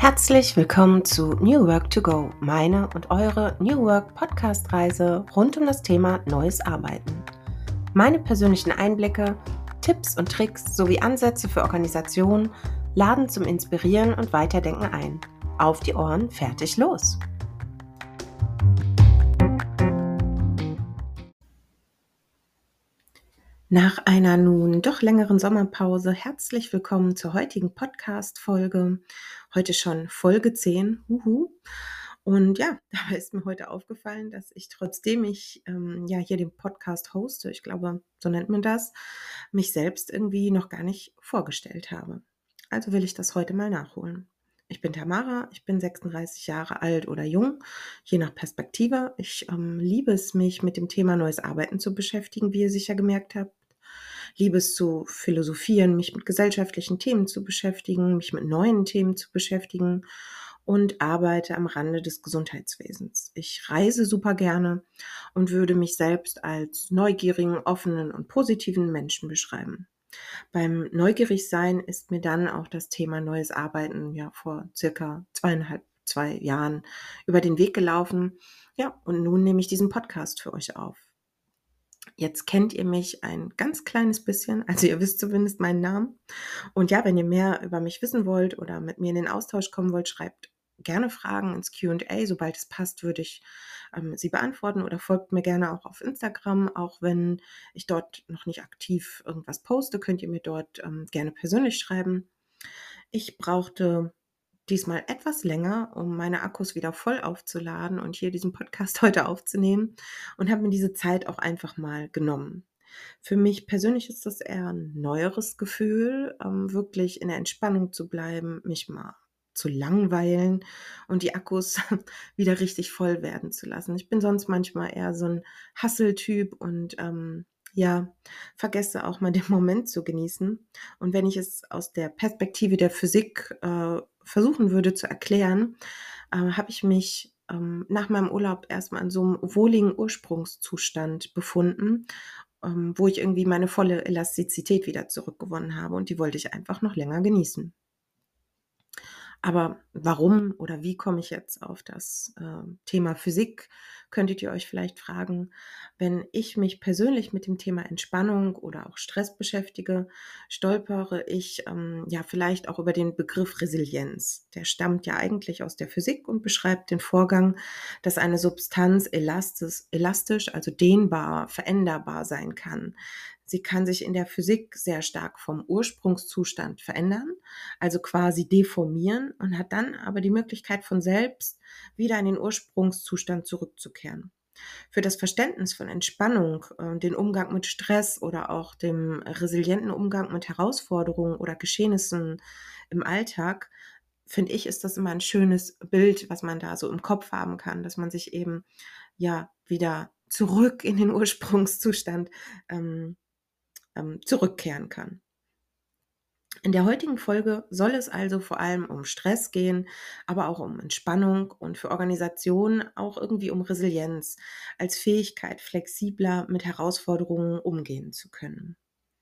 Herzlich willkommen zu New Work to Go, meine und eure New Work Podcast-Reise rund um das Thema neues Arbeiten. Meine persönlichen Einblicke, Tipps und Tricks sowie Ansätze für Organisationen laden zum Inspirieren und Weiterdenken ein. Auf die Ohren, fertig, los! Nach einer nun doch längeren Sommerpause herzlich willkommen zur heutigen Podcast-Folge. Heute schon Folge 10. Und ja, dabei ist mir heute aufgefallen, dass ich, trotzdem ich hier den Podcast hoste, ich glaube, so nennt man das, mich selbst irgendwie noch gar nicht vorgestellt habe. Also will ich das heute mal nachholen. Ich bin Tamara, ich bin 36 Jahre alt oder jung, je nach Perspektive. Ich liebe es, mich mit dem Thema neues Arbeiten zu beschäftigen, wie ihr sicher gemerkt habt. Liebe es zu philosophieren, mich mit gesellschaftlichen Themen zu beschäftigen, mich mit neuen Themen zu beschäftigen und arbeite am Rande des Gesundheitswesens. Ich reise super gerne und würde mich selbst als neugierigen, offenen und positiven Menschen beschreiben. Beim Neugierigsein ist mir dann auch das Thema neues Arbeiten vor circa 2 Jahren über den Weg gelaufen. Ja, und nun nehme ich diesen Podcast für euch auf. Jetzt kennt ihr mich ein ganz kleines bisschen, also ihr wisst zumindest meinen Namen. Und ja, wenn ihr mehr über mich wissen wollt oder mit mir in den Austausch kommen wollt, schreibt gerne Fragen ins Q&A. Sobald es passt, würde ich sie beantworten, oder folgt mir gerne auch auf Instagram. Auch wenn ich dort noch nicht aktiv irgendwas poste, könnt ihr mir dort gerne persönlich schreiben. Ich brauchte diesmal etwas länger, um meine Akkus wieder voll aufzuladen und hier diesen Podcast heute aufzunehmen, und habe mir diese Zeit auch einfach mal genommen. Für mich persönlich ist das eher ein neueres Gefühl, wirklich in der Entspannung zu bleiben, mich mal zu langweilen und die Akkus wieder richtig voll werden zu lassen. Ich bin sonst manchmal eher so ein Hustle-Typ und vergesse auch mal den Moment zu genießen. Und wenn ich es aus der Perspektive der Physik versuchen würde zu erklären, habe ich mich nach meinem Urlaub erstmal in so einem wohligen Ursprungszustand befunden, wo ich irgendwie meine volle Elastizität wieder zurückgewonnen habe, und die wollte ich einfach noch länger genießen. Aber warum oder wie komme ich jetzt auf das Thema Physik, könntet ihr euch vielleicht fragen. Wenn ich mich persönlich mit dem Thema Entspannung oder auch Stress beschäftige, stolpere ich vielleicht auch über den Begriff Resilienz. Der stammt ja eigentlich aus der Physik und beschreibt den Vorgang, dass eine Substanz elastisch, also dehnbar, veränderbar sein kann. Sie kann sich in der Physik sehr stark vom Ursprungszustand verändern, also quasi deformieren, und hat dann aber die Möglichkeit, von selbst wieder in den Ursprungszustand zurückzukehren. Für das Verständnis von Entspannung, den Umgang mit Stress oder auch dem resilienten Umgang mit Herausforderungen oder Geschehnissen im Alltag, finde ich, ist das immer ein schönes Bild, was man da so im Kopf haben kann, dass man sich eben wieder zurück in den Ursprungszustand zurückkehren kann. In der heutigen Folge soll es also vor allem um Stress gehen, aber auch um Entspannung und für Organisationen auch irgendwie um Resilienz als Fähigkeit, flexibler mit Herausforderungen umgehen zu können.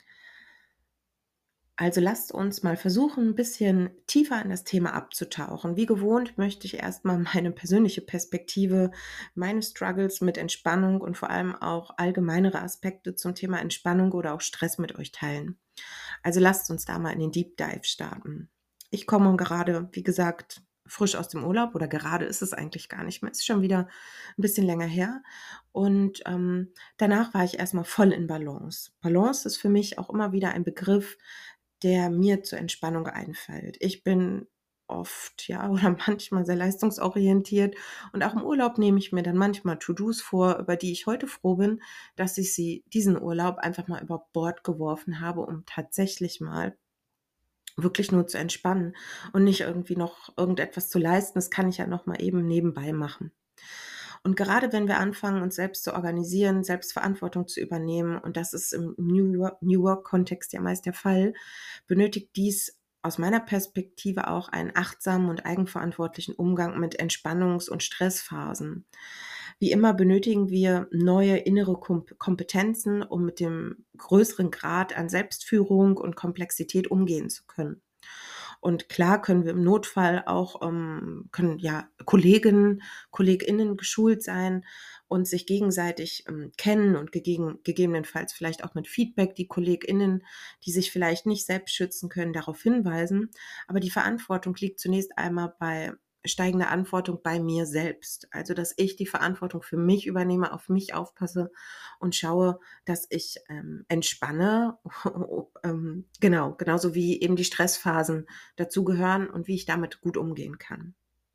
Also lasst uns mal versuchen, ein bisschen tiefer in das Thema abzutauchen. Wie gewohnt möchte ich erstmal meine persönliche Perspektive, meine Struggles mit Entspannung und vor allem auch allgemeinere Aspekte zum Thema Entspannung oder auch Stress mit euch teilen. Also lasst uns da mal in den Deep Dive starten. Ich komme gerade, wie gesagt, frisch aus dem Urlaub, oder gerade ist es eigentlich gar nicht mehr, ist schon wieder ein bisschen länger her. Und danach war ich erstmal voll in Balance. Balance ist für mich auch immer wieder ein Begriff, der mir zur Entspannung einfällt. Ich bin oft, oder manchmal sehr leistungsorientiert, und auch im Urlaub nehme ich mir dann manchmal To-dos vor, über die ich heute froh bin, dass ich sie diesen Urlaub einfach mal über Bord geworfen habe, um tatsächlich mal wirklich nur zu entspannen und nicht irgendwie noch irgendetwas zu leisten. Das kann ich ja noch mal eben nebenbei machen. Und gerade wenn wir anfangen, uns selbst zu organisieren, selbst Verantwortung zu übernehmen, und das ist im New Work-Kontext ja meist der Fall, benötigt dies aus meiner Perspektive auch einen achtsamen und eigenverantwortlichen Umgang mit Entspannungs- und Stressphasen. Wie immer benötigen wir neue innere Kompetenzen, um mit dem größeren Grad an Selbstführung und Komplexität umgehen zu können. Und klar können wir im Notfall auch können ja KollegInnen geschult sein und sich gegenseitig kennen und gegebenenfalls vielleicht auch mit Feedback die KollegInnen, die sich vielleicht nicht selbst schützen können, darauf hinweisen. Aber die Verantwortung liegt zunächst einmal bei steigender Verantwortung bei mir selbst. Also, dass ich die Verantwortung für mich übernehme, auf mich aufpasse und schaue, dass ich entspanne. Genau, genauso wie eben die Stressphasen dazugehören und wie ich damit gut umgehen kann.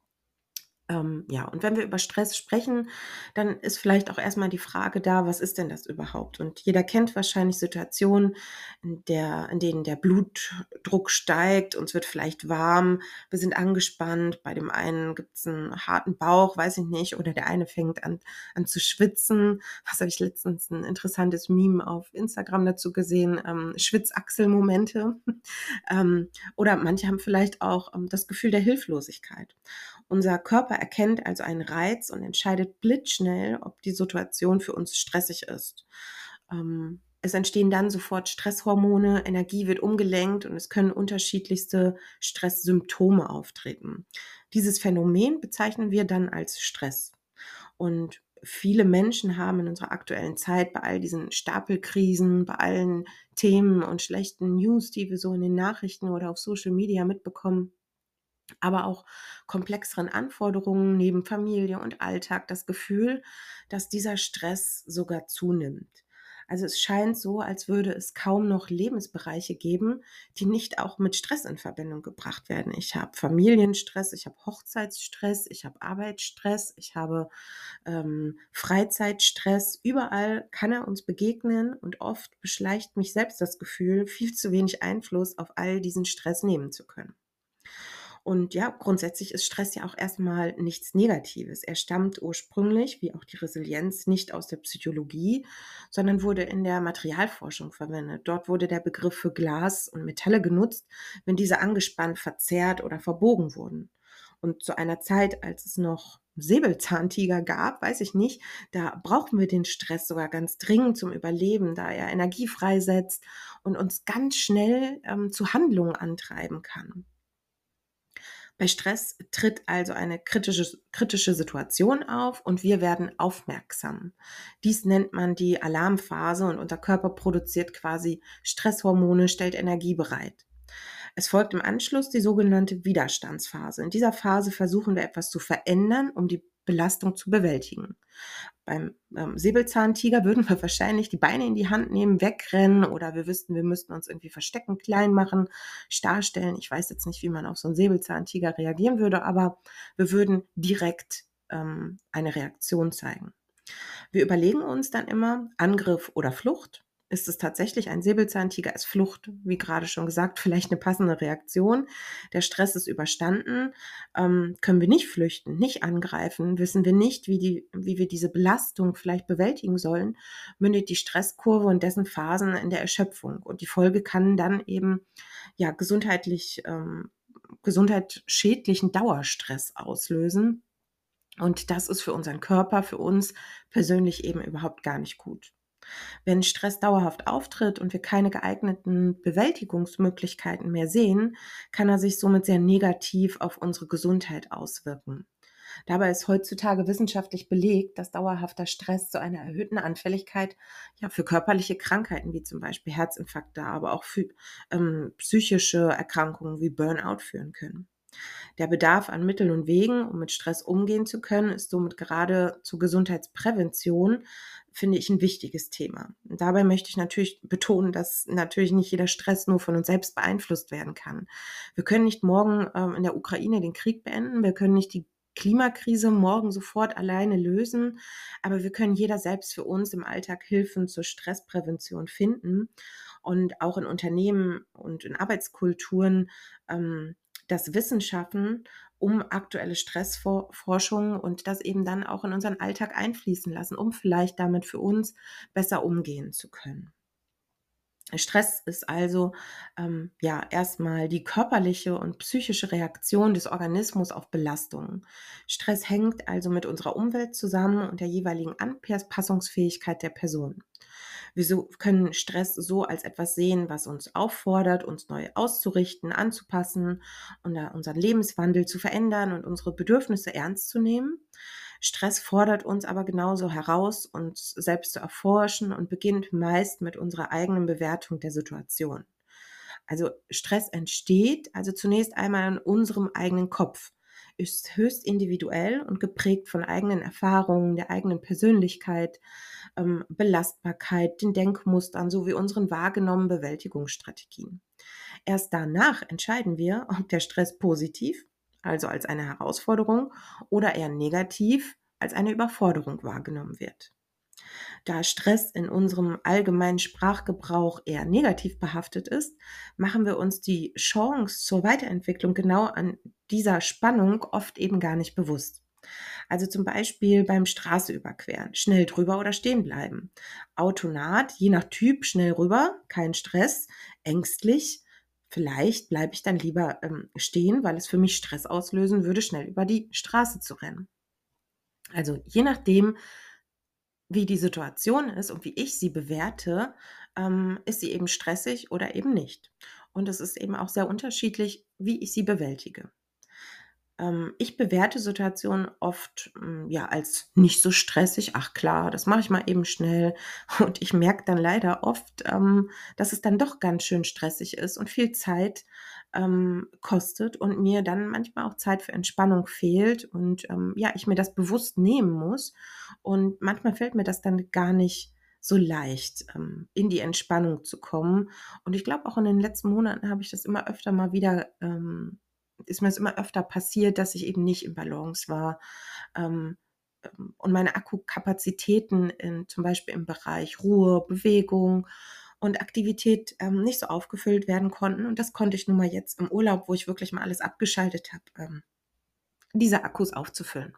Ja, und wenn wir über Stress sprechen, dann ist vielleicht auch erstmal die Frage da: „Was ist denn das überhaupt?“ Und jeder kennt wahrscheinlich Situationen, in denen der Blutdruck steigt, uns wird vielleicht warm, wir sind angespannt. Bei dem einen gibt's 'n harten Bauch, weiß ich nicht, oder der eine fängt an zu schwitzen. Was habe ich letztens 'n interessantes Meme auf Instagram dazu gesehen, Schwitzachselmomente. Oder manche haben vielleicht auch das Gefühl der Hilflosigkeit. Unser Körper erkennt also einen Reiz und entscheidet blitzschnell, ob die Situation für uns stressig ist. Es entstehen dann sofort Stresshormone, Energie wird umgelenkt und es können unterschiedlichste Stresssymptome auftreten. Dieses Phänomen bezeichnen wir dann als Stress. Und viele Menschen haben in unserer aktuellen Zeit bei all diesen Stapelkrisen, bei allen Themen und schlechten News, die wir so in den Nachrichten oder auf Social Media mitbekommen, aber auch komplexeren Anforderungen neben Familie und Alltag das Gefühl, dass dieser Stress sogar zunimmt. Also es scheint so, als würde es kaum noch Lebensbereiche geben, die nicht auch mit Stress in Verbindung gebracht werden. Ich habe Familienstress, ich habe Hochzeitsstress, ich habe Arbeitsstress, ich habe Freizeitstress. Überall kann er uns begegnen und oft beschleicht mich selbst das Gefühl, viel zu wenig Einfluss auf all diesen Stress nehmen zu können. Und ja, grundsätzlich ist Stress ja auch erstmal nichts Negatives. Er stammt ursprünglich, wie auch die Resilienz, nicht aus der Psychologie, sondern wurde in der Materialforschung verwendet. Dort wurde der Begriff für Glas und Metalle genutzt, wenn diese angespannt, verzerrt oder verbogen wurden. Und zu einer Zeit, als es noch Säbelzahntiger gab, weiß ich nicht, da brauchen wir den Stress sogar ganz dringend zum Überleben, da er Energie freisetzt und uns ganz schnell zu Handlungen antreiben kann. Bei Stress tritt also eine kritische Situation auf und wir werden aufmerksam. Dies nennt man die Alarmphase und unser Körper produziert quasi Stresshormone, stellt Energie bereit. Es folgt im Anschluss die sogenannte Widerstandsphase. In dieser Phase versuchen wir etwas zu verändern, um die Belastung zu bewältigen. Beim Säbelzahntiger würden wir wahrscheinlich die Beine in die Hand nehmen, wegrennen oder wir wüssten, wir müssten uns irgendwie verstecken, klein machen, starr stellen. Ich weiß jetzt nicht, wie man auf so einen Säbelzahntiger reagieren würde, aber wir würden direkt eine Reaktion zeigen. Wir überlegen uns dann immer, Angriff oder Flucht. Ist es tatsächlich ein Säbelzahntiger? Ist Flucht, wie gerade schon gesagt, vielleicht eine passende Reaktion? Der Stress ist überstanden. Können wir nicht flüchten, nicht angreifen, wissen wir nicht, wie wir diese Belastung vielleicht bewältigen sollen, mündet die Stresskurve und dessen Phasen in der Erschöpfung. Und die Folge kann dann eben ja gesundheitsschädlichen Dauerstress auslösen. Und das ist für unseren Körper, für uns persönlich eben überhaupt gar nicht gut. Wenn Stress dauerhaft auftritt und wir keine geeigneten Bewältigungsmöglichkeiten mehr sehen, kann er sich somit sehr negativ auf unsere Gesundheit auswirken. Dabei ist heutzutage wissenschaftlich belegt, dass dauerhafter Stress zu einer erhöhten Anfälligkeit ja, für körperliche Krankheiten wie zum Beispiel Herzinfarkte, aber auch für psychische Erkrankungen wie Burnout führen können. Der Bedarf an Mitteln und Wegen, um mit Stress umgehen zu können, ist somit gerade zur Gesundheitsprävention, finde ich, ein wichtiges Thema. Und dabei möchte ich natürlich betonen, dass natürlich nicht jeder Stress nur von uns selbst beeinflusst werden kann. Wir können nicht morgen in der Ukraine den Krieg beenden, wir können nicht die Klimakrise morgen sofort alleine lösen, aber wir können jeder selbst für uns im Alltag Hilfen zur Stressprävention finden und auch in Unternehmen und in Arbeitskulturen das Wissen schaffen, um aktuelle Stressforschung und das eben dann auch in unseren Alltag einfließen lassen, um vielleicht damit für uns besser umgehen zu können. Stress ist also ja erstmal die körperliche und psychische Reaktion des Organismus auf Belastungen. Stress hängt also mit unserer Umwelt zusammen und der jeweiligen Anpassungsfähigkeit der Person. können Stress so als etwas sehen, was uns auffordert, uns neu auszurichten, anzupassen und da unseren Lebenswandel zu verändern und unsere Bedürfnisse ernst zu nehmen. Stress fordert uns aber genauso heraus, uns selbst zu erforschen und beginnt meist mit unserer eigenen Bewertung der Situation. Also Stress entsteht also zunächst einmal in unserem eigenen Kopf, ist höchst individuell und geprägt von eigenen Erfahrungen, der eigenen Persönlichkeit, Belastbarkeit, den Denkmustern sowie unseren wahrgenommenen Bewältigungsstrategien. Erst danach entscheiden wir, ob der Stress positiv, also als eine Herausforderung, oder eher negativ, als eine Überforderung wahrgenommen wird. Da Stress in unserem allgemeinen Sprachgebrauch eher negativ behaftet ist, machen wir uns die Chance zur Weiterentwicklung genau an dieser Spannung oft eben gar nicht bewusst. Also zum Beispiel beim Straße überqueren, schnell drüber oder stehen bleiben. Autonaht, je nach Typ, schnell rüber, kein Stress, ängstlich. Vielleicht bleibe ich dann lieber stehen, weil es für mich Stress auslösen würde, schnell über die Straße zu rennen. Also je nachdem, wie die Situation ist und wie ich sie bewerte, ist sie eben stressig oder eben nicht. Und es ist eben auch sehr unterschiedlich, wie ich sie bewältige. Ich bewerte Situationen oft, ja, als nicht so stressig. Ach klar, das mache ich mal eben schnell. Und ich merke dann leider oft, dass es dann doch ganz schön stressig ist und viel Zeit, kostet und mir dann manchmal auch Zeit für Entspannung fehlt und, ja, ich mir das bewusst nehmen muss. Und manchmal fällt mir das dann gar nicht so leicht, in die Entspannung zu kommen. Und ich glaube, auch in den letzten Monaten habe ich das immer öfter mal wieder ist mir das immer öfter passiert, dass ich eben nicht im Balance war, ähm, und meine Akkukapazitäten in zum Beispiel im Bereich Ruhe, Bewegung und Aktivität, nicht so aufgefüllt werden konnten. Und das konnte ich nun mal jetzt im Urlaub, wo ich wirklich mal alles abgeschaltet habe, diese Akkus aufzufüllen.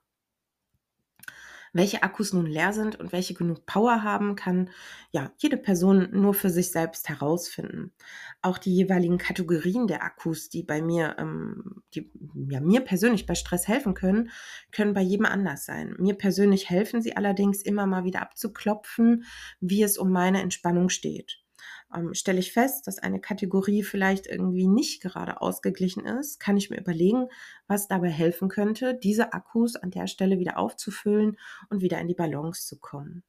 Welche Akkus nun leer sind und welche genug Power haben, kann ja jede Person nur für sich selbst herausfinden. Auch die jeweiligen Kategorien der Akkus, die bei mir, die ja, mir persönlich bei Stress helfen können, können bei jedem anders sein. Mir persönlich helfen sie allerdings immer mal wieder abzuklopfen, wie es um meine Entspannung steht. Stelle ich fest, dass eine Kategorie vielleicht irgendwie nicht gerade ausgeglichen ist, kann ich mir überlegen, was dabei helfen könnte, diese Akkus an der Stelle wieder aufzufüllen und wieder in die Balance zu kommen.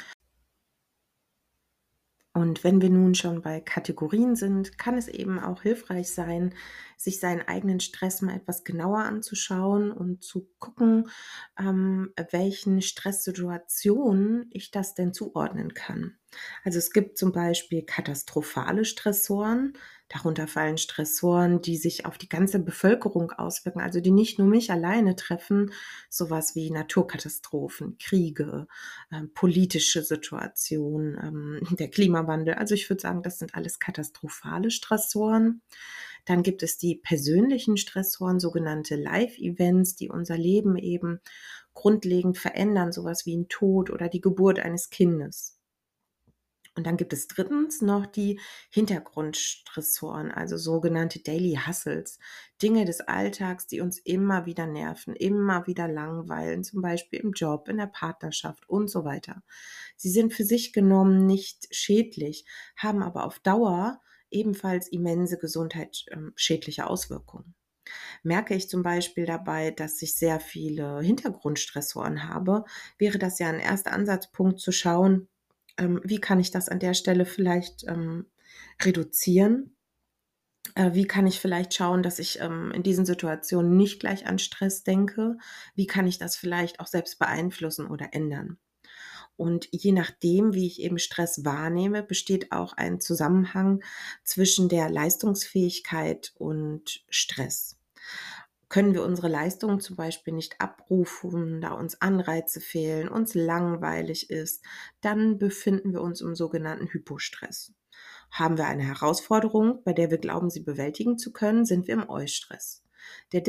Und wenn wir nun schon bei Kategorien sind, kann es eben auch hilfreich sein, sich seinen eigenen Stress mal etwas genauer anzuschauen und zu gucken, welchen Stresssituationen ich das denn zuordnen kann. Also es gibt zum Beispiel katastrophale Stressoren. Darunter fallen Stressoren, die sich auf die ganze Bevölkerung auswirken, also die nicht nur mich alleine treffen, sowas wie Naturkatastrophen, Kriege, politische Situation, der Klimawandel. Also ich würde sagen, das sind alles katastrophale Stressoren. Dann gibt es die persönlichen Stressoren, sogenannte Live-Events, die unser Leben eben grundlegend verändern, sowas wie ein Tod oder die Geburt eines Kindes. Und dann gibt es drittens noch die Hintergrundstressoren, also sogenannte Daily Hustles, Dinge des Alltags, die uns immer wieder nerven, immer wieder langweilen, zum Beispiel im Job, in der Partnerschaft und so weiter. Sie sind für sich genommen nicht schädlich, haben aber auf Dauer ebenfalls immense gesundheitsschädliche Auswirkungen. Merke ich zum Beispiel dabei, dass ich sehr viele Hintergrundstressoren habe, wäre das ja ein erster Ansatzpunkt zu schauen, wie kann ich das an der Stelle vielleicht, reduzieren? Wie kann ich vielleicht schauen, dass ich, in diesen Situationen nicht gleich an Stress denke? Wie kann ich das vielleicht auch selbst beeinflussen oder ändern? Und je nachdem, wie ich eben Stress wahrnehme, besteht auch ein Zusammenhang zwischen der Leistungsfähigkeit und Stress. Können wir unsere Leistungen zum Beispiel nicht abrufen, da uns Anreize fehlen, uns langweilig ist, dann befinden wir uns im sogenannten Hypostress. Haben wir eine Herausforderung, bei der wir glauben, sie bewältigen zu können, sind wir im Eustress. Der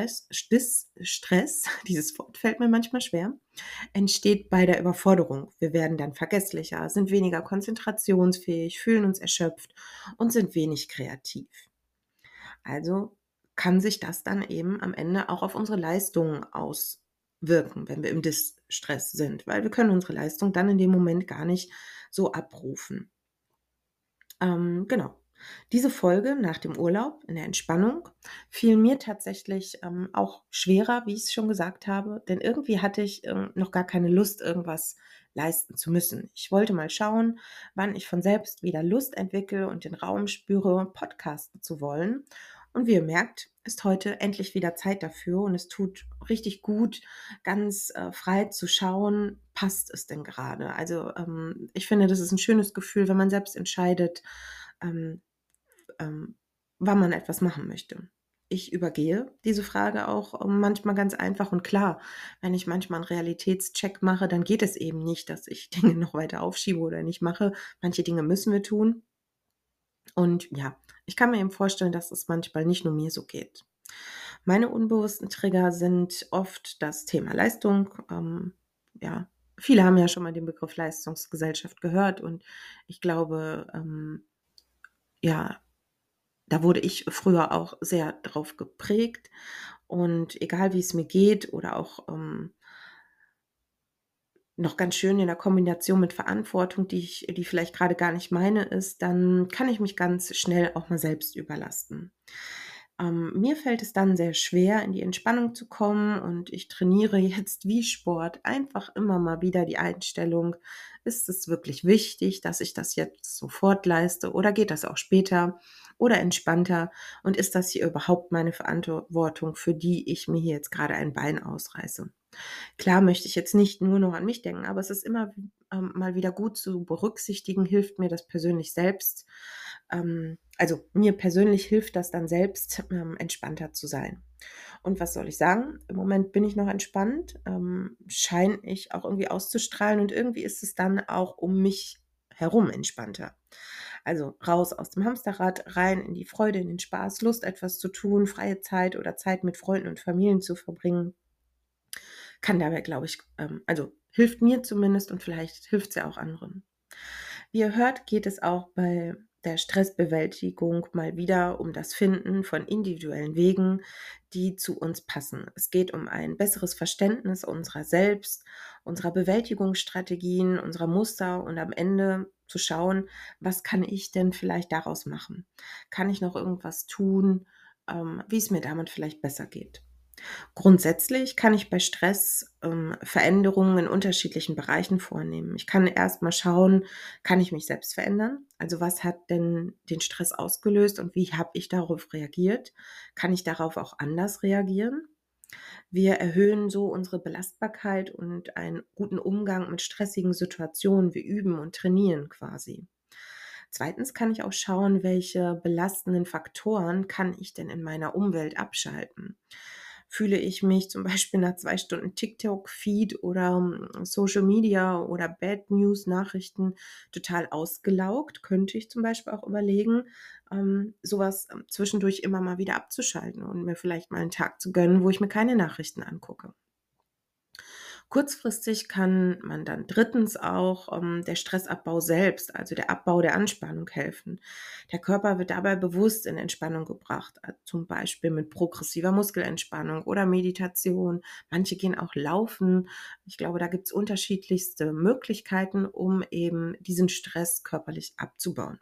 Stress, dieses Wort fällt mir manchmal schwer, entsteht bei der Überforderung. Wir werden dann vergesslicher, sind weniger konzentrationsfähig, fühlen uns erschöpft und sind wenig kreativ. Also kann sich das dann eben am Ende auch auf unsere Leistungen wirken, wenn wir im Distress sind, weil wir können unsere Leistung dann in dem Moment gar nicht so abrufen. Genau. Diese Folge nach dem Urlaub in der Entspannung fiel mir tatsächlich, auch schwerer, wie ich's schon gesagt habe, denn irgendwie hatte ich, noch gar keine Lust, irgendwas leisten zu müssen. Ich wollte mal schauen, wann ich von selbst wieder Lust entwickle und den Raum spüre, podcasten zu wollen. Und wie ihr merkt, ist heute endlich wieder Zeit dafür und es tut richtig gut, ganz, frei zu schauen, passt es denn gerade? Also, ich finde, das ist ein schönes Gefühl, wenn man selbst entscheidet, ähm, ähm, wann man etwas machen möchte. Ich übergehe diese Frage auch, manchmal ganz einfach und klar. Wenn ich manchmal einen Realitätscheck mache, dann geht es eben nicht, dass ich Dinge noch weiter aufschiebe oder nicht mache. Manche Dinge müssen wir tun und ja, ich kann mir eben vorstellen, dass es manchmal nicht nur mir so geht. Meine unbewussten Trigger sind oft das Thema Leistung. Ja, viele haben ja schon mal den Begriff Leistungsgesellschaft gehört und ich glaube, ja, da wurde ich früher auch sehr drauf geprägt und egal wie es mir geht oder auch, noch ganz schön in der Kombination mit Verantwortung, die vielleicht gerade gar nicht meine ist, dann kann ich mich ganz schnell auch mal selbst überlasten. Mir fällt es dann sehr schwer, in die Entspannung zu kommen und ich trainiere jetzt wie Sport einfach immer mal wieder die Einstellung: „Ist es wirklich wichtig, dass ich das jetzt sofort leiste oder geht das auch später oder entspannter? Und ist das hier überhaupt meine Verantwortung, für die ich mir hier jetzt gerade ein Bein ausreiße?“ Klar möchte ich jetzt nicht nur noch an mich denken, aber es ist immer, mal wieder gut zu berücksichtigen, hilft mir das persönlich selbst. Also, mir persönlich hilft das dann selbst, entspannter zu sein. Und was soll ich sagen? Im Moment bin ich noch entspannt, scheine ich auch irgendwie auszustrahlen und irgendwie ist es dann auch um mich herum entspannter. Also, raus aus dem Hamsterrad, rein in die Freude, in den Spaß, Lust, etwas zu tun, freie Zeit oder Zeit mit Freunden und Familien zu verbringen. Kann dabei, glaube ich also, hilft mir zumindest und vielleicht hilft's ja auch anderen. Wie ihr hört, geht es auch bei der Stressbewältigung mal wieder um das Finden von individuellen Wegen, die zu uns passen. Es geht um ein besseres Verständnis unserer selbst, unserer Bewältigungsstrategien, unserer Muster und am Ende zu schauen, was kann ich denn vielleicht daraus machen? Kann ich noch irgendwas tun, wie es mir damit vielleicht besser geht? Grundsätzlich kann ich bei Stress, Veränderungen in unterschiedlichen Bereichen vornehmen. Ich kann erst mal schauen, kann ich mich selbst verändern? Also, was hat denn den Stress ausgelöst und wie habe ich darauf reagiert? Kann ich darauf auch anders reagieren? Wir erhöhen so unsere Belastbarkeit und einen guten Umgang mit stressigen Situationen. Wir üben und trainieren quasi. Zweitens kann ich auch schauen, welche belastenden Faktoren kann ich denn in meiner Umwelt abschalten. Fühle ich mich zum Beispiel nach 2 Stunden TikTok-Feed oder, Social Media oder Bad News-Nachrichten total ausgelaugt, könnte ich zum Beispiel auch überlegen, so zwischendurch immer mal wieder abzuschalten und mir vielleicht mal einen Tag zu gönnen, wo ich mir keine Nachrichten angucke. Kurzfristig kann man dann drittens auch, der Stressabbau selbst, also der Abbau der Anspannung helfen. Der Körper wird dabei bewusst in Entspannung gebracht, zum Beispiel mit progressiver Muskelentspannung oder Meditation. Manche gehen auch laufen. Ich glaube, da gibt's unterschiedlichste Möglichkeiten, um eben diesen Stress körperlich abzubauen.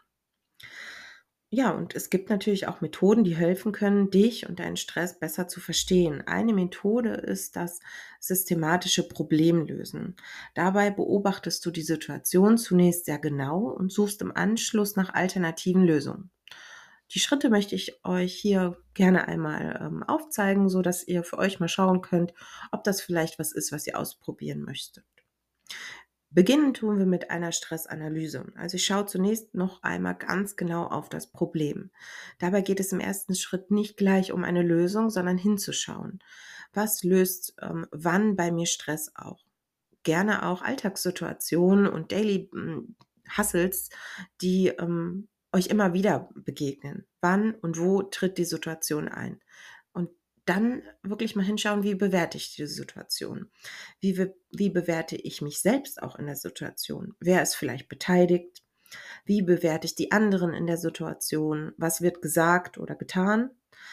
Ja, und es gibt natürlich auch Methoden, die helfen können, dich und deinen Stress besser zu verstehen. Eine Methode ist das systematische Problemlösen. Dabei beobachtest du die Situation zunächst sehr genau und suchst im Anschluss nach alternativen Lösungen. Die Schritte möchte ich euch hier gerne einmal aufzeigen, so dass ihr für euch mal schauen könnt, ob das vielleicht was ist, was ihr ausprobieren möchtet. Beginnen tun wir mit einer Stressanalyse. Also ich schaue zunächst noch einmal ganz genau auf das Problem. Dabei geht es im ersten Schritt nicht gleich um eine Lösung, sondern hinzuschauen. Was löst wann bei mir Stress auch? Gerne auch Alltagssituationen und Daily Hustles, die euch immer wieder begegnen. Wann und wo tritt die Situation ein? Und dann wirklich mal hinschauen, wie bewerte ich die Situation? Wie bewerte ich mich selbst auch in der Situation? Wer ist vielleicht beteiligt? Wie bewerte ich die anderen in der Situation? Was wird gesagt oder getan?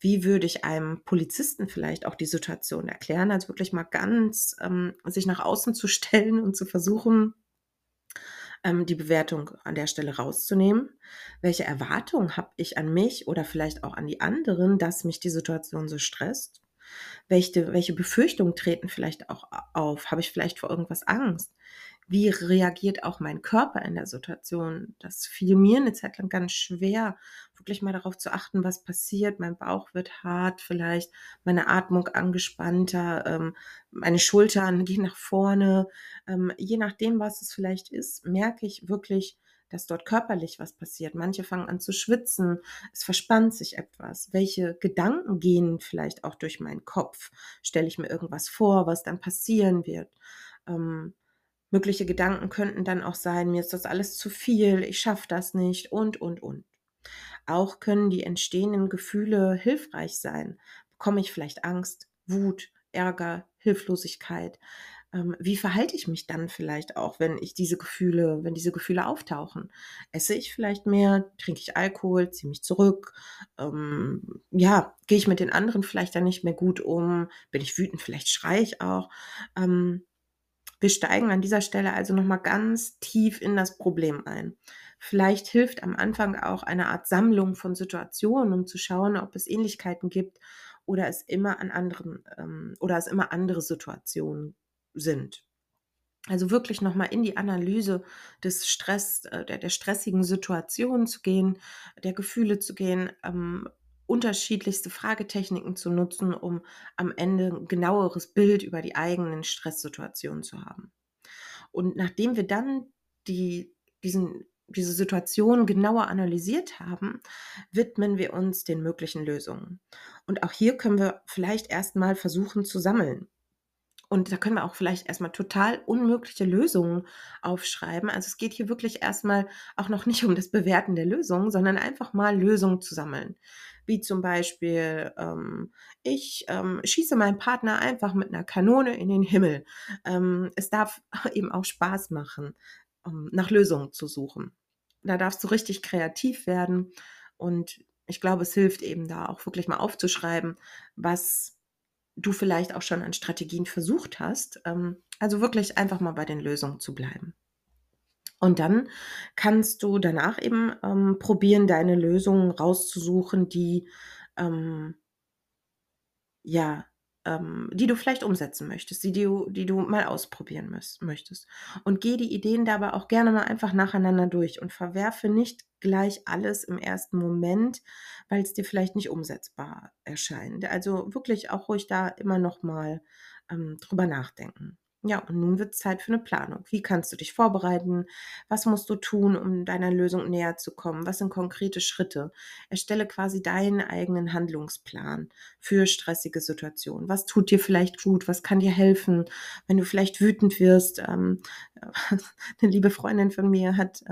Wie würde ich einem Polizisten vielleicht auch die Situation erklären? Also wirklich mal ganz sich nach außen zu stellen und zu versuchen, die Bewertung an der Stelle rauszunehmen. Welche Erwartungen habe ich an mich oder vielleicht auch an die anderen, dass mich die Situation so stresst? Welche Befürchtungen treten vielleicht auch auf? Habe ich vielleicht vor irgendwas Angst? Wie reagiert auch mein Körper in der Situation? Das fiel mir eine Zeit lang ganz schwer, wirklich mal darauf zu achten, was passiert. Mein Bauch wird hart, vielleicht meine Atmung angespannter, meine Schultern gehen nach vorne. Je nachdem, was es vielleicht ist, merke ich wirklich, dass dort körperlich was passiert. Manche fangen an zu schwitzen, es verspannt sich etwas. Welche Gedanken gehen vielleicht auch durch meinen Kopf? Stelle ich mir irgendwas vor, was dann passieren wird? Ähm, Mögliche Gedanken könnten dann auch sein: „Mir ist das alles zu viel, ich schaffe das nicht“ und. Auch können die entstehenden Gefühle hilfreich sein. Bekomme ich vielleicht Angst, Wut, Ärger, Hilflosigkeit? Wie verhalte ich mich dann vielleicht auch, wenn diese Gefühle auftauchen? Esse ich vielleicht mehr? Trinke ich Alkohol? Ziehe mich zurück? Ja, gehe ich mit den anderen vielleicht dann nicht mehr gut um? Bin ich wütend? Vielleicht schreie ich auch. Ähm, Wir steigen an dieser Stelle also noch mal ganz tief in das Problem ein. Vielleicht hilft am Anfang auch eine Art Sammlung von Situationen, um zu schauen, ob es Ähnlichkeiten gibt oder es immer andere Situationen sind. Also wirklich noch mal in die Analyse des Stress der stressigen Situation zu gehen, der Gefühle zu gehen, unterschiedlichste Fragetechniken zu nutzen, um am Ende 'n genaueres Bild über die eigenen Stresssituationen zu haben. Und nachdem wir dann die diese Situation genauer analysiert haben, widmen wir uns den möglichen Lösungen. Und auch hier können wir vielleicht erst mal versuchen zu sammeln. Und da können wir auch vielleicht erst mal total unmögliche Lösungen aufschreiben. Also, es geht hier wirklich erst mal auch noch nicht um das Bewerten der Lösungen, sondern einfach mal Lösungen zu sammeln. Wie zum Beispiel, ich schieße meinen Partner einfach mit 'ner Kanone in den Himmel. Es darf eben auch Spaß machen, nach Lösungen zu suchen. Da darfst du richtig kreativ werden und ich glaube, es hilft eben da auch wirklich mal aufzuschreiben, was du vielleicht auch schon an Strategien versucht hast. Also wirklich einfach mal bei den Lösungen zu bleiben. Und dann kannst du danach eben, probieren, deine Lösungen rauszusuchen, ähm, ja, die du vielleicht umsetzen möchtest, die du mal ausprobieren möchtest. Und geh die Ideen dabei auch gerne mal einfach nacheinander durch und verwerfe nicht gleich alles im ersten Moment, weil es dir vielleicht nicht umsetzbar erscheint. Also wirklich auch ruhig da immer noch mal, drüber nachdenken. Ja, und nun wird's Zeit für eine Planung. Wie kannst du dich vorbereiten? Was musst du tun, um deiner Lösung näher zu kommen? Was sind konkrete Schritte? Erstelle quasi deinen eigenen Handlungsplan für stressige Situationen. Was tut dir vielleicht gut? Was kann dir helfen, wenn du vielleicht wütend wirst? 'Ne liebe Freundin von mir hat,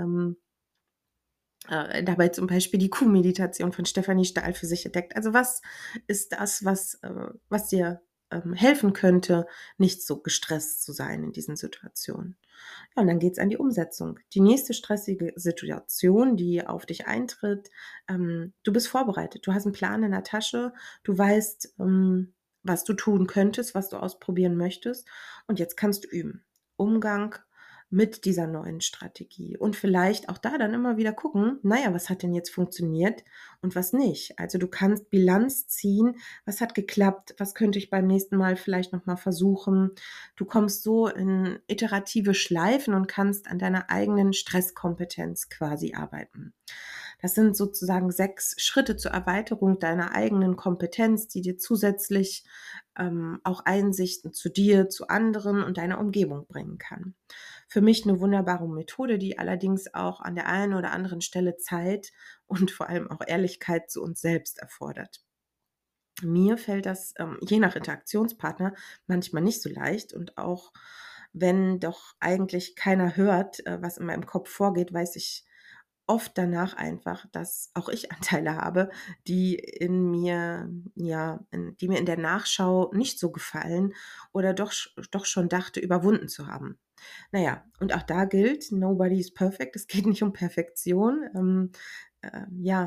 dabei zum Beispiel die Kuhmeditation von Stefanie Stahl für sich entdeckt. Also, was ist das, was dir, helfen könnte, nicht so gestresst zu sein in diesen Situationen? Ja, und dann geht's an die Umsetzung. Die nächste stressige Situation, die auf dich eintritt, du bist vorbereitet. Du hast einen Plan in der Tasche. Du weißt, was du tun könntest, was du ausprobieren möchtest. Und jetzt kannst du üben. Umgang mit dieser neuen Strategie und vielleicht auch da dann immer wieder gucken: „Na ja, was hat denn jetzt funktioniert und was nicht?“ Also, du kannst Bilanz ziehen: „Was hat geklappt? Was könnte ich beim nächsten Mal vielleicht noch mal versuchen?“ Du kommst so in iterative Schleifen und kannst an deiner eigenen Stresskompetenz quasi arbeiten. Das sind sozusagen 6 Schritte zur Erweiterung deiner eigenen Kompetenz, die dir zusätzlich, auch Einsichten zu dir, zu anderen und deiner Umgebung bringen kann. Für mich eine wunderbare Methode, die allerdings auch an der einen oder anderen Stelle Zeit und vor allem auch Ehrlichkeit zu uns selbst erfordert. Mir fällt das, je nach Interaktionspartner manchmal nicht so leicht und auch wenn doch eigentlich keiner hört, was in meinem Kopf vorgeht, weiß ich oft danach einfach, dass auch ich Anteile habe, die in mir die mir in der Nachschau nicht so gefallen oder doch schon dachte, überwunden zu haben. Na ja, und auch da gilt: Nobody is perfect. Es geht nicht um Perfektion. Ja,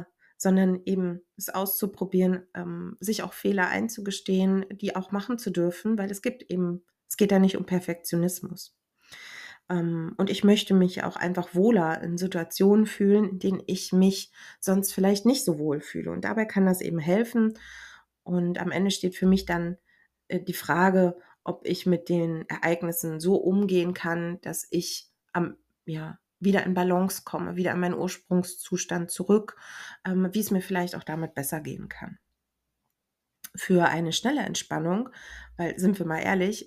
sondern eben es auszuprobieren, sich auch Fehler einzugestehen, die auch machen zu dürfen, weil es geht da nicht um Perfektionismus. Und ich möchte mich auch einfach wohler in Situationen fühlen, in denen ich mich sonst vielleicht nicht so wohl fühle. Und dabei kann das eben helfen. Und am Ende steht für mich dann die Frage, ob ich mit den Ereignissen so umgehen kann, dass ich wieder in Balance komme, wieder in meinen Ursprungszustand zurück, wie es mir vielleicht auch damit besser gehen kann. Für eine schnelle Entspannung, weil sind wir mal ehrlich,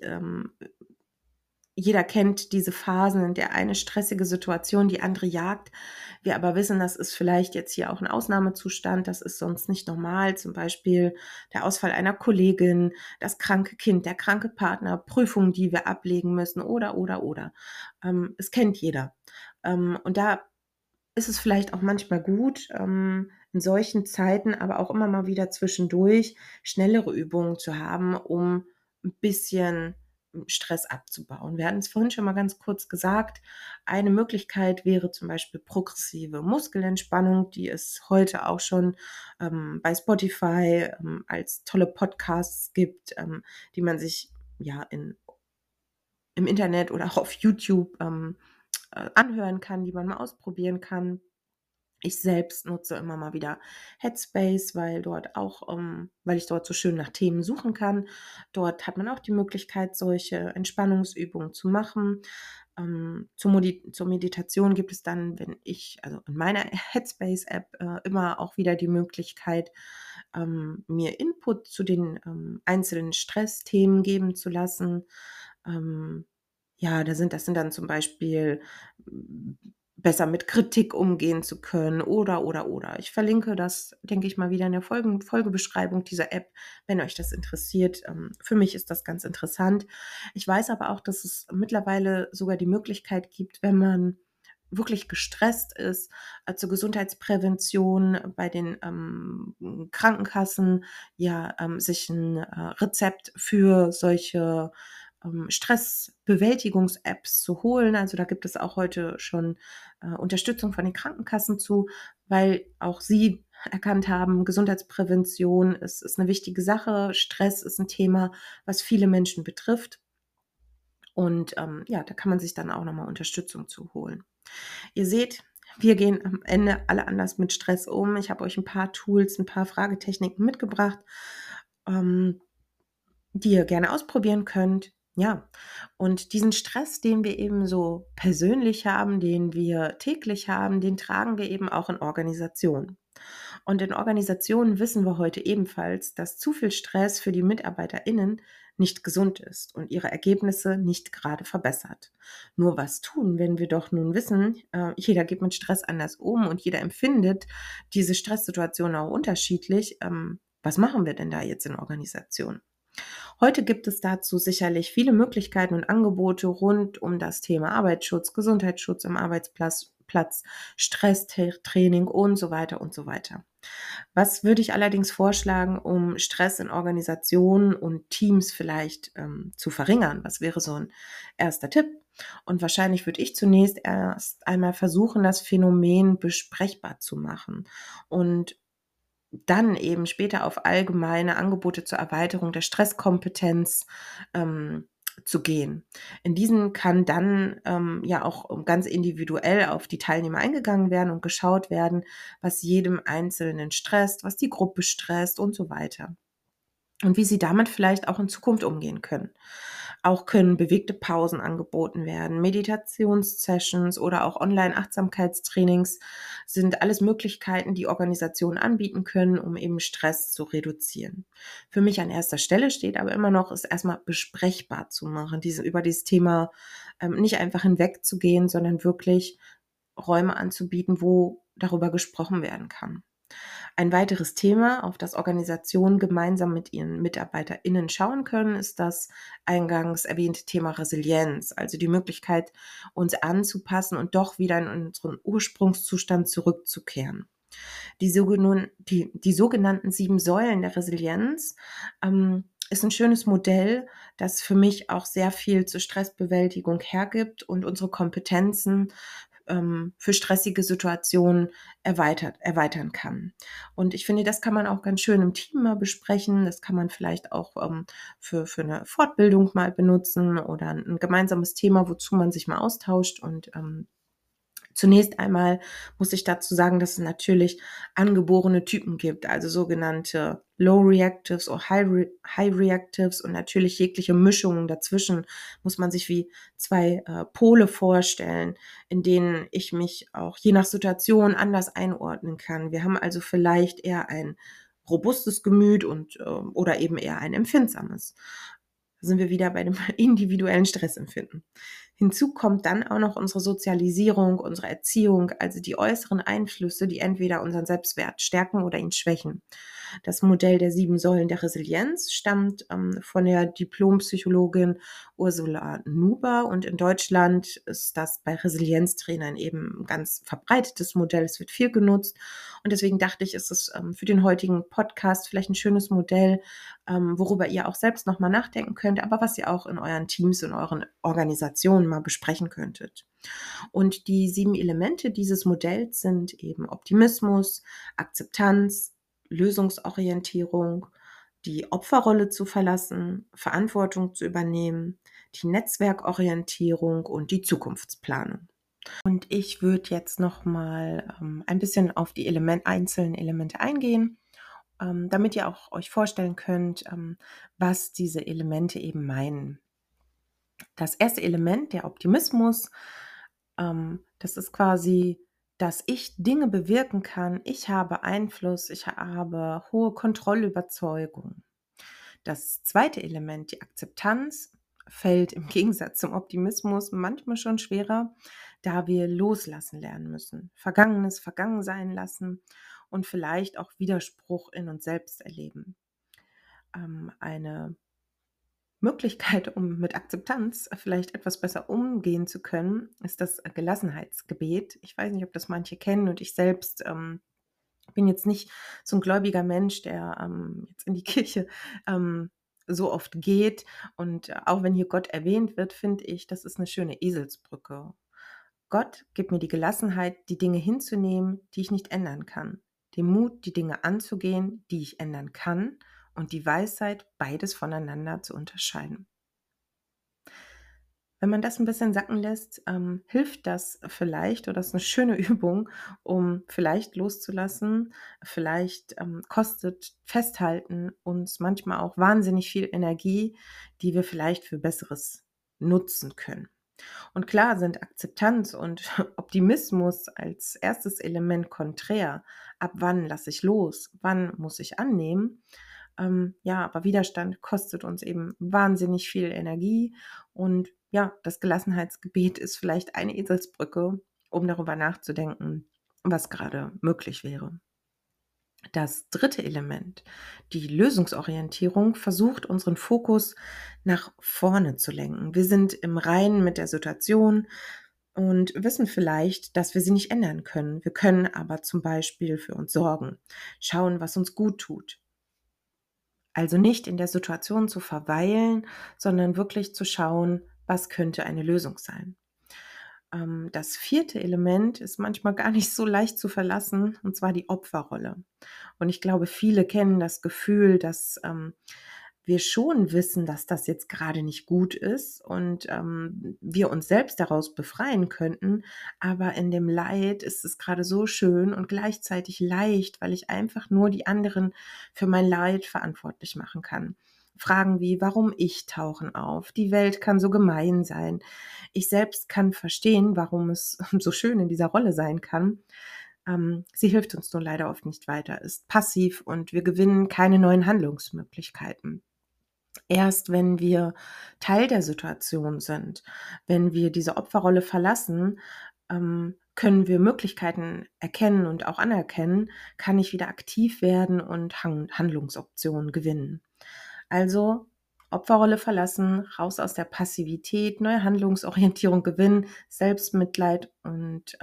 jeder kennt diese Phasen, in der eine stressige Situation die andere jagt. Wir aber wissen, das ist vielleicht jetzt hier auch ein Ausnahmezustand, das ist sonst nicht normal. Zum Beispiel der Ausfall einer Kollegin, das kranke Kind, der kranke Partner, Prüfungen, die wir ablegen müssen oder. Es kennt jeder. Und da ist es vielleicht auch manchmal gut, in solchen Zeiten, aber auch immer mal wieder zwischendurch schnellere Übungen zu haben, um ein bisschen Stress abzubauen. Wir hatten es vorhin schon mal ganz kurz gesagt. Eine Möglichkeit wäre zum Beispiel progressive Muskelentspannung, die es heute auch schon bei Spotify als tolle Podcasts gibt, die man sich ja im Internet oder auch auf YouTube anhören kann, die man mal ausprobieren kann. Ich selbst nutze immer mal wieder Headspace, weil ich dort so schön nach Themen suchen kann. Dort hat man auch die Möglichkeit, solche Entspannungsübungen zu machen. Zur Meditation gibt es dann, also in meiner Headspace-App, immer auch wieder die Möglichkeit, mir Input zu den einzelnen Stressthemen geben zu lassen. Ähm, ja, das sind dann zum Beispiel besser mit Kritik umgehen zu können oder. Ich verlinke das, denke ich mal, wieder in der Folgebeschreibung dieser App, wenn euch das interessiert. Für mich ist das ganz interessant. Ich weiß aber auch, dass es mittlerweile sogar die Möglichkeit gibt, wenn man wirklich gestresst ist, zur Gesundheitsprävention bei den Krankenkassen, sich ein Rezept für solche Stressbewältigungs-Apps zu holen. Also da gibt es auch heute schon Unterstützung von den Krankenkassen zu, weil auch sie erkannt haben, Gesundheitsprävention ist eine wichtige Sache. Stress ist ein Thema, was viele Menschen betrifft. Und da kann man sich dann auch nochmal Unterstützung zu holen. Ihr seht, wir gehen am Ende alle anders mit Stress um. Ich habe euch ein paar Tools, ein paar Fragetechniken mitgebracht, ähm, die ihr gerne ausprobieren könnt. Ja, und diesen Stress, den wir eben so persönlich haben, den wir täglich haben, den tragen wir eben auch in Organisationen. Und in Organisationen wissen wir heute ebenfalls, dass zu viel Stress für die MitarbeiterInnen nicht gesund ist und ihre Ergebnisse nicht gerade verbessert. Nur was tun, wenn wir doch nun wissen, jeder geht mit Stress anders um und jeder empfindet diese Stresssituation auch unterschiedlich. Was machen wir denn da jetzt in Organisationen? Heute gibt es dazu sicherlich viele Möglichkeiten und Angebote rund um das Thema Arbeitsschutz, Gesundheitsschutz am Arbeitsplatz, Stresstraining und so weiter und so weiter. Was würde ich allerdings vorschlagen, um Stress in Organisationen und Teams vielleicht zu verringern? Was wäre so ein erster Tipp? Und wahrscheinlich würde ich zunächst erst einmal versuchen, das Phänomen besprechbar zu machen und dann eben später auf allgemeine Angebote zur Erweiterung der Stresskompetenz zu gehen. In diesen kann dann auch ganz individuell auf die Teilnehmer eingegangen werden und geschaut werden, was jedem Einzelnen stresst, was die Gruppe stresst und so weiter. Und wie sie damit vielleicht auch in Zukunft umgehen können. Auch können bewegte Pausen angeboten werden, Meditationssessions oder auch Online-Achtsamkeitstrainings sind alles Möglichkeiten, die Organisationen anbieten können, um eben Stress zu reduzieren. Für mich an erster Stelle steht aber immer noch, es erstmal besprechbar zu machen, über dieses Thema nicht einfach hinwegzugehen, sondern wirklich Räume anzubieten, wo darüber gesprochen werden kann. Ein weiteres Thema, auf das Organisationen gemeinsam mit ihren MitarbeiterInnen schauen können, ist das eingangs erwähnte Thema Resilienz, also die Möglichkeit, uns anzupassen und doch wieder in unseren Ursprungszustand zurückzukehren. Die sogenannten 7 Säulen der Resilienz ist ein schönes Modell, das für mich auch sehr viel zur Stressbewältigung hergibt und unsere Kompetenzen für stressige Situationen erweitern kann. Und ich finde, das kann man auch ganz schön im Team mal besprechen. Das kann man vielleicht auch für eine Fortbildung mal benutzen oder ein gemeinsames Thema, wozu man sich mal austauscht. Und zunächst einmal muss ich dazu sagen, dass es natürlich angeborene Typen gibt, also sogenannte Low Reactives oder High Reactives, und natürlich jegliche Mischungen dazwischen muss man sich wie zwei Pole vorstellen, in denen ich mich auch je nach Situation anders einordnen kann. Wir haben also vielleicht eher ein robustes Gemüt und oder eben eher ein empfindsames. Da sind wir wieder bei dem individuellen Stressempfinden. Hinzu kommt dann auch noch unsere Sozialisierung, unsere Erziehung, also die äußeren Einflüsse, die entweder unseren Selbstwert stärken oder ihn schwächen. Das Modell der 7 Säulen der Resilienz stammt von der Diplompsychologin Ursula Nuber, und in Deutschland ist das bei Resilienztrainern eben ein ganz verbreitetes Modell. Es wird viel genutzt, und deswegen dachte ich, ist es für den heutigen Podcast vielleicht ein schönes Modell, worüber ihr auch selbst nochmal nachdenken könnt, aber was ihr auch in euren Teams, in euren Organisationen mal besprechen könntet. Und die 7 Elemente dieses Modells sind eben Optimismus, Akzeptanz, Lösungsorientierung, die Opferrolle zu verlassen, Verantwortung zu übernehmen, die Netzwerkorientierung und die Zukunftsplanung. Und ich würde jetzt noch mal ein bisschen auf die einzelnen Elemente eingehen, damit ihr auch euch vorstellen könnt, was diese Elemente eben meinen. Das erste Element, der Optimismus, das ist quasi, dass ich Dinge bewirken kann. Ich habe Einfluss, ich habe hohe Kontrollüberzeugung. Das zweite Element, die Akzeptanz, fällt im Gegensatz zum Optimismus manchmal schon schwerer, da wir loslassen lernen müssen, Vergangenes vergangen sein lassen und vielleicht auch Widerspruch in uns selbst erleben. Eine Möglichkeit, um mit Akzeptanz vielleicht etwas besser umgehen zu können, ist das Gelassenheitsgebet. Ich weiß nicht, ob das manche kennen, und ich selbst bin jetzt nicht so ein gläubiger Mensch, der jetzt in die Kirche so oft geht. Und auch wenn hier Gott erwähnt wird, finde ich, das ist eine schöne Eselsbrücke. Gott gibt mir die Gelassenheit, die Dinge hinzunehmen, die ich nicht ändern kann, den Mut, die Dinge anzugehen, die ich ändern kann, und die Weisheit, beides voneinander zu unterscheiden. Wenn man das ein bisschen sacken lässt, hilft das vielleicht, oder das ist eine schöne Übung, um vielleicht loszulassen. Vielleicht kostet Festhalten uns manchmal auch wahnsinnig viel Energie, die wir vielleicht für Besseres nutzen können. Und klar sind Akzeptanz und Optimismus als erstes Element konträr. Ab wann lasse ich los? Wann muss ich annehmen? Ja, aber Widerstand kostet uns eben wahnsinnig viel Energie, und ja, das Gelassenheitsgebet ist vielleicht eine Eselsbrücke, um darüber nachzudenken, was gerade möglich wäre. Das dritte Element, die Lösungsorientierung, versucht unseren Fokus nach vorne zu lenken. Wir sind im Reinen mit der Situation und wissen vielleicht, dass wir sie nicht ändern können. Wir können aber zum Beispiel für uns sorgen, schauen, was uns gut tut. Also nicht in der Situation zu verweilen, sondern wirklich zu schauen, was könnte eine Lösung sein. Das vierte Element ist manchmal gar nicht so leicht zu verlassen, und zwar die Opferrolle. Und ich glaube, viele kennen das Gefühl, dass wir schon wissen, dass das jetzt gerade nicht gut ist, und wir uns selbst daraus befreien könnten. Aber in dem Leid ist es gerade so schön und gleichzeitig leicht, weil ich einfach nur die anderen für mein Leid verantwortlich machen kann. Fragen wie, warum ich tauchen auf? Die Welt kann so gemein sein. Ich selbst kann verstehen, warum es so schön in dieser Rolle sein kann. Sie hilft uns nur leider oft nicht weiter, ist passiv, und wir gewinnen keine neuen Handlungsmöglichkeiten. Erst wenn wir Teil der Situation sind, wenn wir diese Opferrolle verlassen, können wir Möglichkeiten erkennen und auch anerkennen, kann ich wieder aktiv werden und Handlungsoptionen gewinnen. Also Opferrolle verlassen, raus aus der Passivität, neue Handlungsorientierung gewinnen, Selbstmitleid und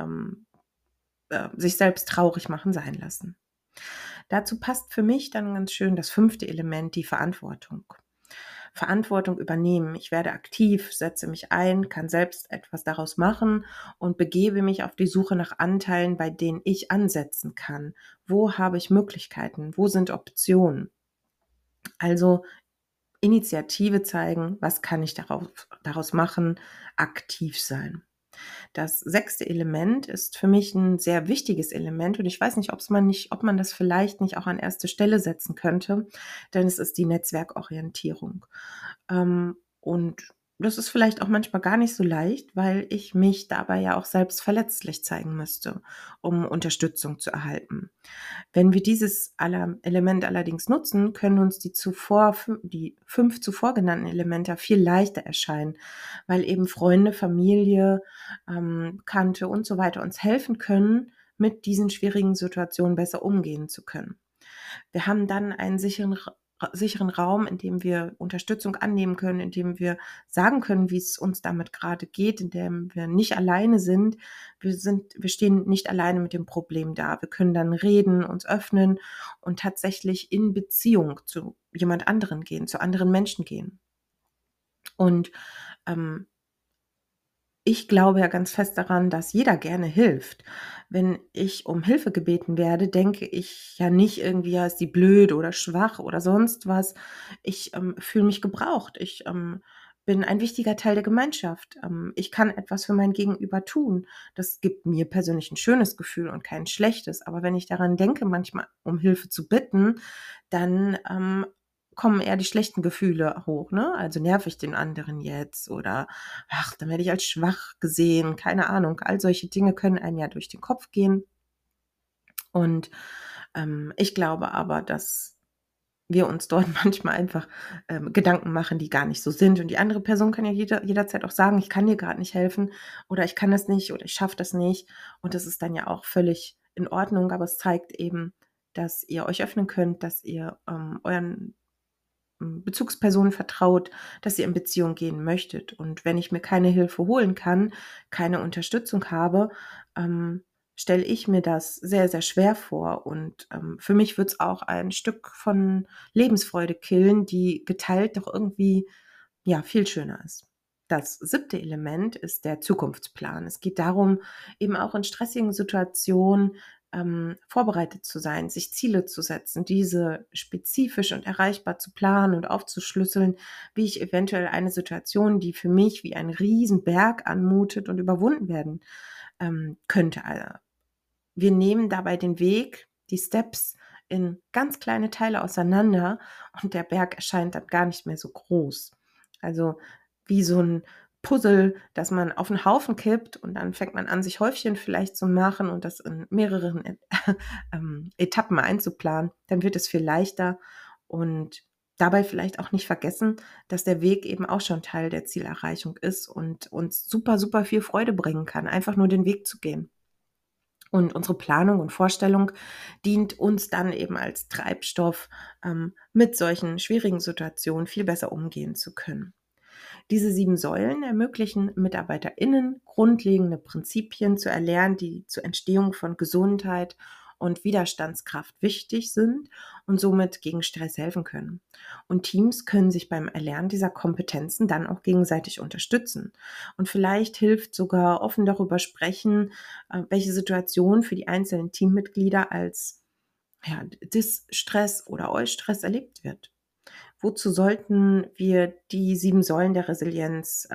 sich selbst traurig machen sein lassen. Dazu passt für mich dann ganz schön das fünfte Element, die Verantwortung. Verantwortung übernehmen. Ich werde aktiv, setze mich ein, kann selbst etwas daraus machen und begebe mich auf die Suche nach Anteilen, bei denen ich ansetzen kann. Wo habe ich Möglichkeiten? Wo sind Optionen? Also Initiative zeigen, was kann ich daraus machen, aktiv sein. Das sechste Element ist für mich ein sehr wichtiges Element und ich weiß nicht, ob man das vielleicht nicht auch an erste Stelle setzen könnte, denn es ist die Netzwerkorientierung. Und das ist vielleicht auch manchmal gar nicht so leicht, weil ich mich dabei ja auch selbst verletzlich zeigen müsste, um Unterstützung zu erhalten. Wenn wir dieses Element allerdings nutzen, können uns die 5 zuvor genannten Elemente viel leichter erscheinen, weil eben Freunde, Familie, Bekannte und so weiter uns helfen können, mit diesen schwierigen Situationen besser umgehen zu können. Wir haben dann einen sicheren Raum, in dem wir Unterstützung annehmen können, in dem wir sagen können, wie es uns damit gerade geht, in dem wir nicht alleine sind. Wir stehen nicht alleine mit dem Problem da. Wir können dann reden, uns öffnen und tatsächlich in Beziehung zu jemand anderen gehen, zu anderen Menschen gehen. Und ähm, ich glaube ja ganz fest daran, dass jeder gerne hilft. Wenn ich um Hilfe gebeten werde, denke ich ja nicht irgendwie, ja, ist die blöd oder schwach oder sonst was. Ich fühle mich gebraucht. Ich bin ein wichtiger Teil der Gemeinschaft. Ich kann etwas für mein Gegenüber tun. Das gibt mir persönlich ein schönes Gefühl und kein schlechtes. Aber wenn ich daran denke, manchmal um Hilfe zu bitten, dann kommen eher die schlechten Gefühle hoch, ne? Also nerv ich den anderen jetzt oder ach, dann werde ich als schwach gesehen, keine Ahnung. All solche Dinge können einem ja durch den Kopf gehen. Und ich glaube aber, dass wir uns dort manchmal einfach Gedanken machen, die gar nicht so sind. Und die andere Person kann ja jederzeit auch sagen, ich kann dir gerade nicht helfen oder ich kann das nicht oder ich schaffe das nicht. Und das ist dann ja auch völlig in Ordnung, aber es zeigt eben, dass ihr euch öffnen könnt, dass ihr euren Bezugspersonen vertraut, dass ihr in Beziehung gehen möchtet. Und wenn ich mir keine Hilfe holen kann, keine Unterstützung habe, stelle ich mir das sehr, sehr schwer vor. Und für mich wird es auch ein Stück von Lebensfreude killen, die geteilt doch irgendwie ja viel schöner ist. Das siebte Element ist der Zukunftsplan. Es geht darum, eben auch in stressigen Situationen vorbereitet zu sein, sich Ziele zu setzen, diese spezifisch und erreichbar zu planen und aufzuschlüsseln, wie ich eventuell eine Situation, die für mich wie ein Riesenberg anmutet und überwunden werden könnte. Wir nehmen dabei den Weg, die Steps in ganz kleine Teile auseinander und der Berg erscheint dann gar nicht mehr so groß. Also wie so ein Puzzle, das man auf 'n Haufen kippt und dann fängt man an, sich Häufchen vielleicht zu machen und das in mehreren Etappen einzuplanen. Dann wird es viel leichter und dabei vielleicht auch nicht vergessen, dass der Weg eben auch schon Teil der Zielerreichung ist und uns super, super viel Freude bringen kann, einfach nur den Weg zu gehen. Und unsere Planung und Vorstellung dient uns dann eben als Treibstoff, mit solchen schwierigen Situationen viel besser umgehen zu können. Diese 7 Säulen ermöglichen MitarbeiterInnen, grundlegende Prinzipien zu erlernen, die zur Entstehung von Gesundheit und Widerstandskraft wichtig sind und somit gegen Stress helfen können. Und Teams können sich beim Erlernen dieser Kompetenzen dann auch gegenseitig unterstützen. Und vielleicht hilft sogar offen darüber sprechen, welche Situation für die einzelnen Teammitglieder als ja, Dis-Stress oder Eustress erlebt wird. Wozu sollten wir die 7 Säulen der Resilienz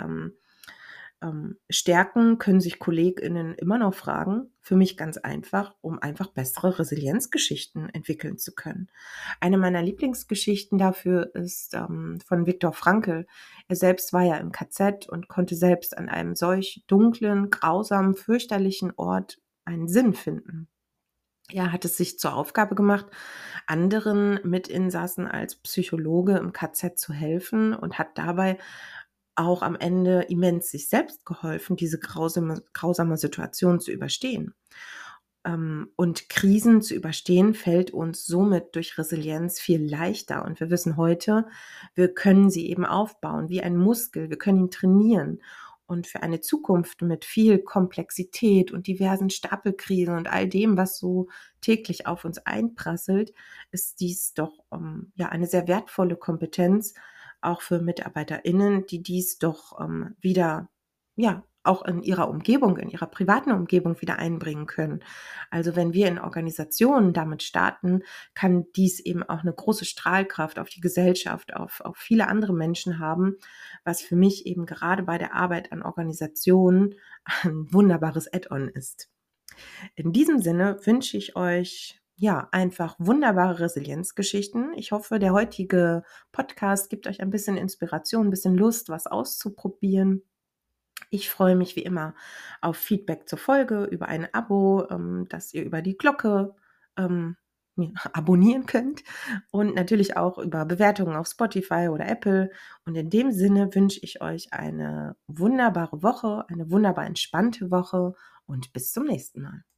stärken, können sich KollegInnen immer noch fragen. Für mich ganz einfach, um einfach bessere Resilienzgeschichten entwickeln zu können. Eine meiner Lieblingsgeschichten dafür ist von Viktor Frankl. Er selbst war ja im KZ und konnte selbst an einem solch dunklen, grausamen, fürchterlichen Ort einen Sinn finden. Er hat es sich zur Aufgabe gemacht, anderen Mitinsassen als Psychologe im KZ zu helfen und hat dabei auch am Ende immens sich selbst geholfen, diese grausame Situation zu überstehen. Und Krisen zu überstehen fällt uns somit durch Resilienz viel leichter. Und wir wissen heute, wir können sie eben aufbauen wie ein Muskel. Wir können ihn trainieren. Und für eine Zukunft mit viel Komplexität und diversen Stapelkrisen und all dem, was so täglich auf uns einprasselt, ist dies doch ja eine sehr wertvolle Kompetenz, auch für MitarbeiterInnen, die dies doch wieder, ja, auch in ihrer Umgebung, in ihrer privaten Umgebung wieder einbringen können. Also wenn wir in Organisationen damit starten, kann dies eben auch eine große Strahlkraft auf die Gesellschaft, auf viele andere Menschen haben, was für mich eben gerade bei der Arbeit an Organisationen ein wunderbares Add-on ist. In diesem Sinne wünsche ich euch ja einfach wunderbare Resilienzgeschichten. Ich hoffe, der heutige Podcast gibt euch ein bisschen Inspiration, ein bisschen Lust, was auszuprobieren. Ich freue mich wie immer auf Feedback zur Folge, über ein Abo, das ihr über die Glocke mir abonnieren könnt und natürlich auch über Bewertungen auf Spotify oder Apple. Und in dem Sinne wünsche ich euch eine wunderbare Woche, eine wunderbar entspannte Woche und bis zum nächsten Mal.